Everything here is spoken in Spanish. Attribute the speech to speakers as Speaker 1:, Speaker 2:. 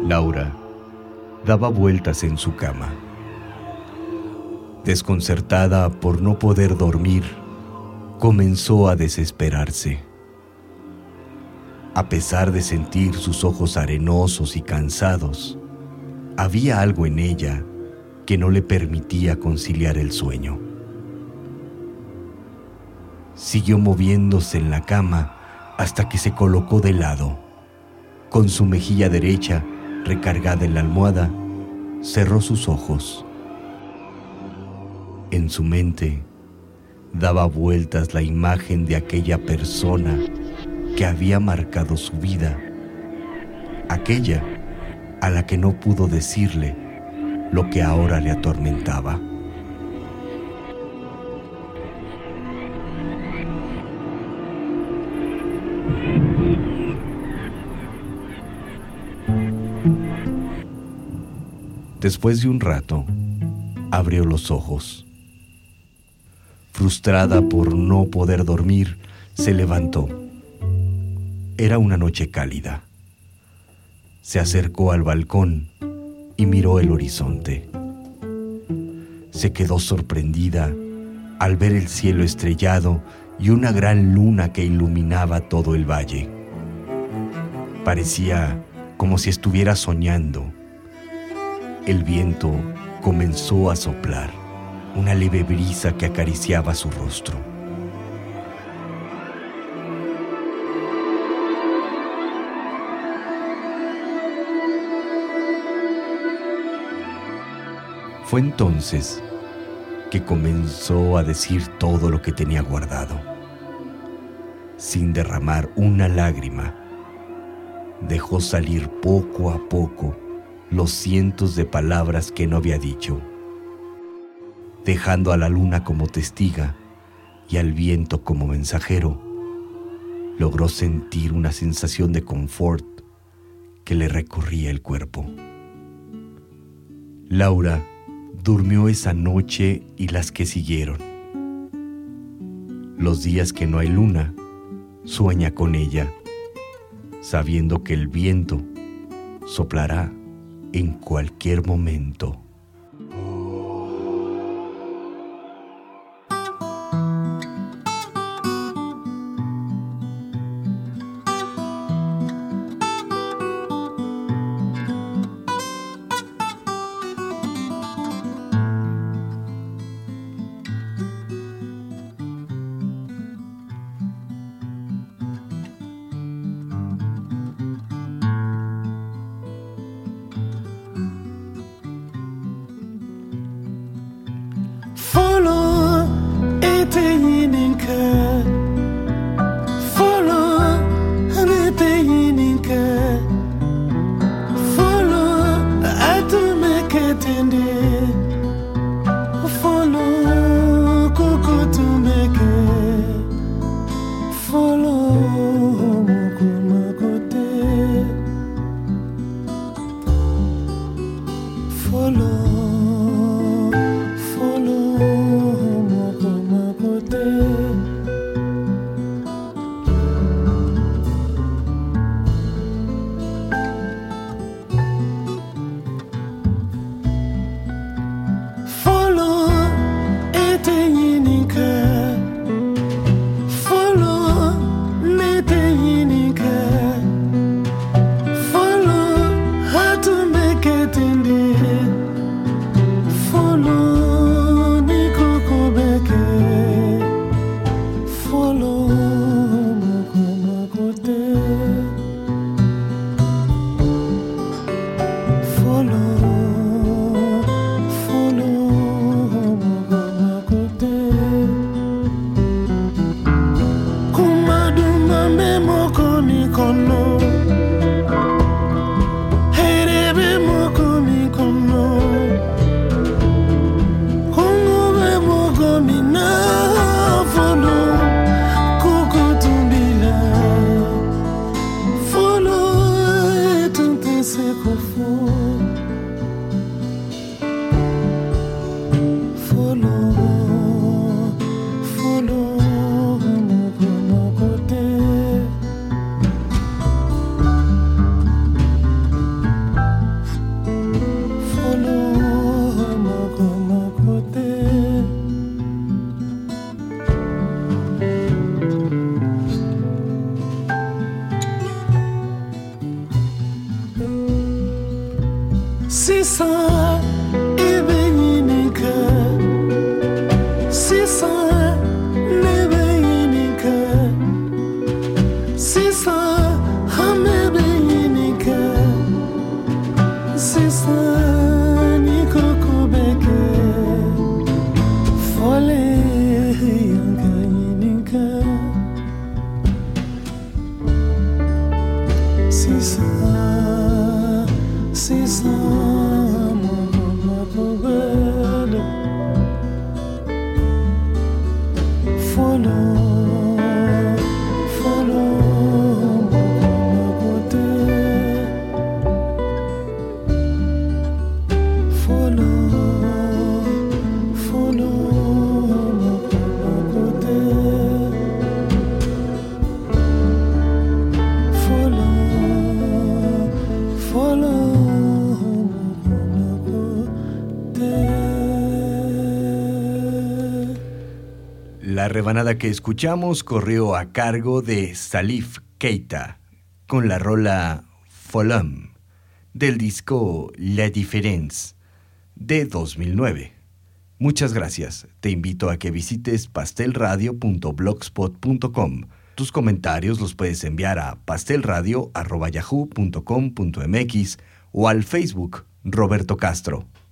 Speaker 1: Laura daba vueltas en su cama. Desconcertada por no poder dormir, comenzó a desesperarse. A pesar de sentir sus ojos arenosos y cansados, había algo en ella que no le permitía conciliar el sueño. Siguió moviéndose en la cama hasta que se colocó de lado. Con su mejilla derecha recargada en la almohada, cerró sus ojos. En su mente daba vueltas la imagen de aquella persona que había marcado su vida, aquella a la que no pudo decirle lo que ahora le atormentaba. Después de un rato, abrió los ojos. Frustrada por no poder dormir, se levantó. Era una noche cálida. Se acercó al balcón y miró el horizonte. Se quedó sorprendida al ver el cielo estrellado y una gran luna que iluminaba todo el valle. Parecía como si estuviera soñando. El viento comenzó a soplar, una leve brisa que acariciaba su rostro. Fue entonces que comenzó a decir todo lo que tenía guardado. Sin derramar una lágrima, dejó salir poco a poco los cientos de palabras que no había dicho, dejando a la luna como testiga y al viento como mensajero. Logró sentir una sensación de confort que le recorría el cuerpo. Laura durmió esa noche y las que siguieron. Los días que no hay luna, sueña con ella, sabiendo que el viento soplará en cualquier momento.
Speaker 2: C'est ça, et bénique. C'est ça, les bénique. C'est ça, amé bénique. C'est ça, Nico Kobeke. Folle, yangayinika. C'est ça. C'est ça, ma poubelle. Follow, follow, ma beauté. Follow, follow, ma beauté. Follow, follow.
Speaker 1: La rebanada que escuchamos corrió a cargo de Salif Keita con la rola Folum del disco La Différence de 2009. Muchas gracias. Te invito a que visites pastelradio.blogspot.com. Tus comentarios los puedes enviar a pastelradio@yahoo.com.mx o al Facebook Roberto Castro.